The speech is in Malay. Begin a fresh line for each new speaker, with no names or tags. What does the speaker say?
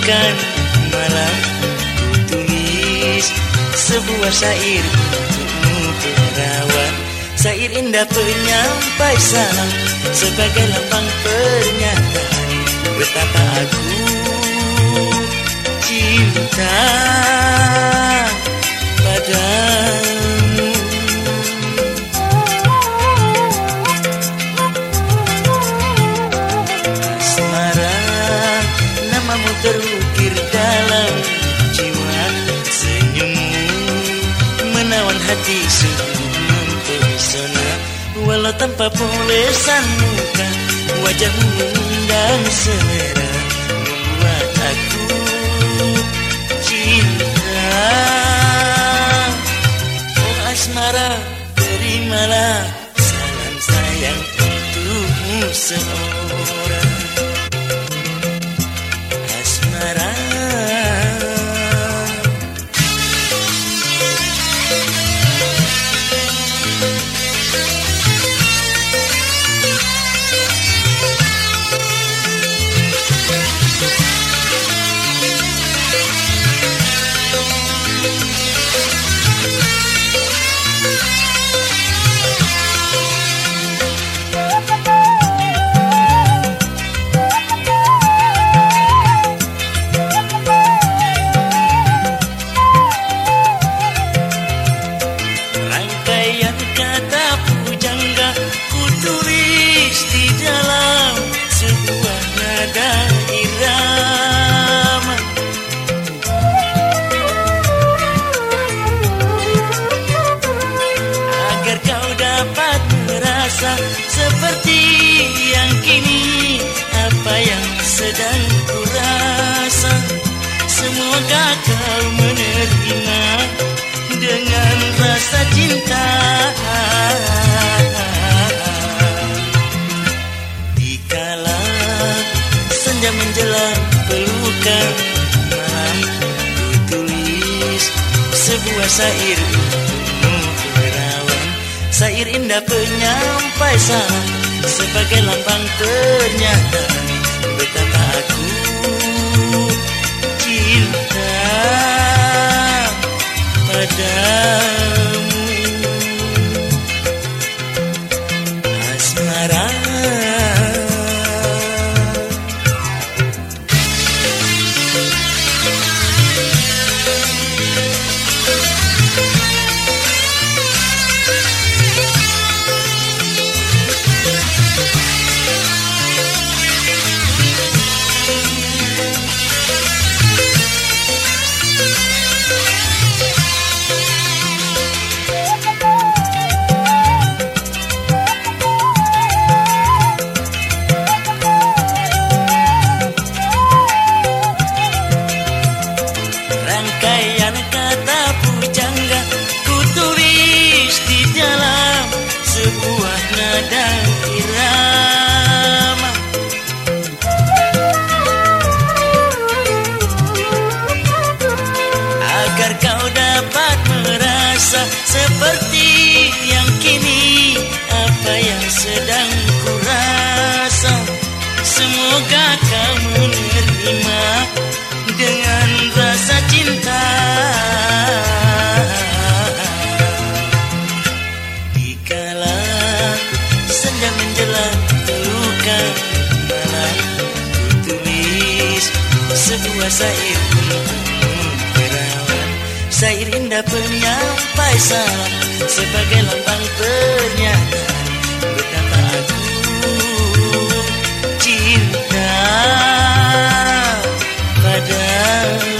bukan malah tulis sebuah syair untukmu perawan. Syair indah penyampai salam sebagai lambang pernyataan betapa aku cinta padamu. Asmara, namamu terukir dalam jiwa, senyummu menawan hati sungguh mempesona. Walau tanpa polesan muka, wajahmu mengundang selera, membuat aku cinta. Oh asmara, terimalah salam sayang untukmu seorang. Asmara, seperti yang kini, apa yang sedang kurasa. Semoga kau menerima dengan rasa cinta. Dikala senja menjelang pelukan malam, ku tulis sebuah syair untukmu perawan. Syair indah penyampai salam sebagai lambang pernyataan betapa aku cinta padamu. Asmara, rangkaian kata pujangga ku tulis di dalam sebuah nada irama. Agar kau dapat merasa seperti yang kini, apa yang sedang kurasa. Semoga kau menerima dengan rasa cinta. Dikala senja menjelang pelukan malam, ku tulis sebuah syair untukmu perawan. Syair indah penyampai salam sebagai lambang pernyataan betapa aku cinta padamu.